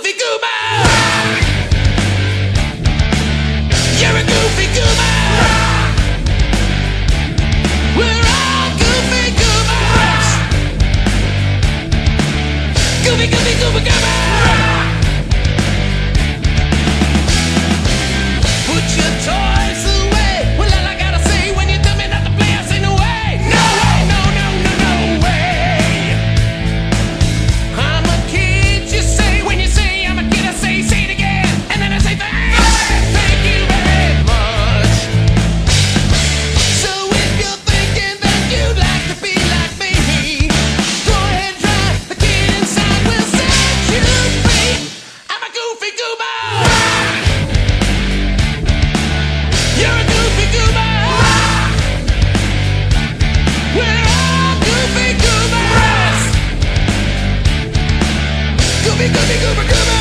goofy goober. You're a goofy goober. We're all goofy goobers. Goofy, goofy, goober, goober. Put your toys away. Well, all I gotta say when you tell me not to play, I say no way. No way, no, no, no, no way. I'm a kid, you say. When you say I'm a kid, I say it again. And then I say thank you very much. So if you're thinking that you'd like to be like me, go ahead and try. The kid inside will set you free. I'm a goofy goober. You're a goofy goober. We're all goofy goobers. Goofy, goofy, goober, goober.